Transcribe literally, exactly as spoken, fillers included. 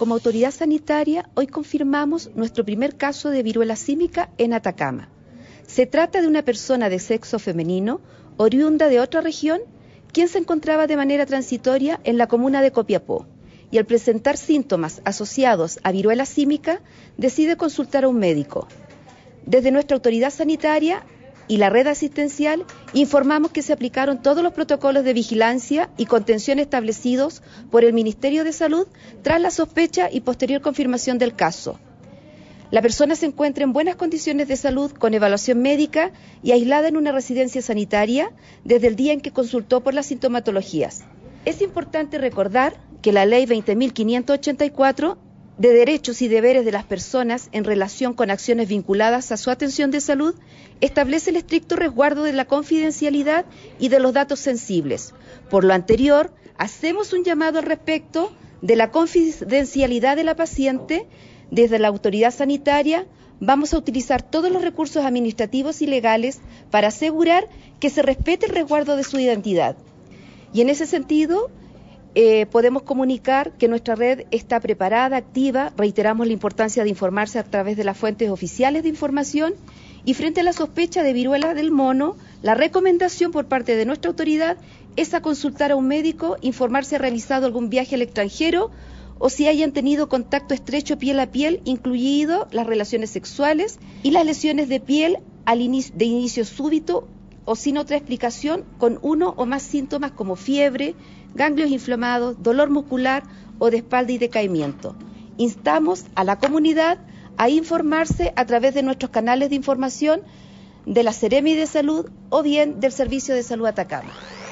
como autoridad sanitaria, hoy confirmamos nuestro primer caso de viruela símica en Atacama. Se trata de una persona de sexo femenino, oriunda de otra región, quien se encontraba de manera transitoria en la comuna de Copiapó, y al presentar síntomas asociados a viruela símica, decide consultar a un médico. Desde nuestra autoridad sanitaria y la red asistencial, informamos que se aplicaron todos los protocolos de vigilancia y contención establecidos por el Ministerio de Salud tras la sospecha y posterior confirmación del caso. La persona se encuentra en buenas condiciones de salud, con evaluación médica y aislada en una residencia sanitaria desde el día en que consultó por las sintomatologías. Es importante recordar que la Ley veinte mil quinientos ochenta y cuatro de derechos y deberes de las personas en relación con acciones vinculadas a su atención de salud establece el estricto resguardo de la confidencialidad y de los datos sensibles. Por lo anterior, hacemos un llamado al respecto de la confidencialidad de la paciente. Desde la autoridad sanitaria vamos a utilizar todos los recursos administrativos y legales para asegurar que se respete el resguardo de su identidad. Y en ese sentido, eh, podemos comunicar que nuestra red está preparada, activa, reiteramos la importancia de informarse a través de las fuentes oficiales de información, y frente a la sospecha de viruela del mono, la recomendación por parte de nuestra autoridad es a consultar a un médico, informarse si ha realizado algún viaje al extranjero o si hayan tenido contacto estrecho piel a piel, incluido las relaciones sexuales y las lesiones de piel al inicio, de inicio súbito o sin otra explicación, con uno o más síntomas como fiebre, ganglios inflamados, dolor muscular o de espalda y decaimiento. Instamos a la comunidad a informarse a través de nuestros canales de información de la Seremi de Salud o bien del Servicio de Salud Atacama.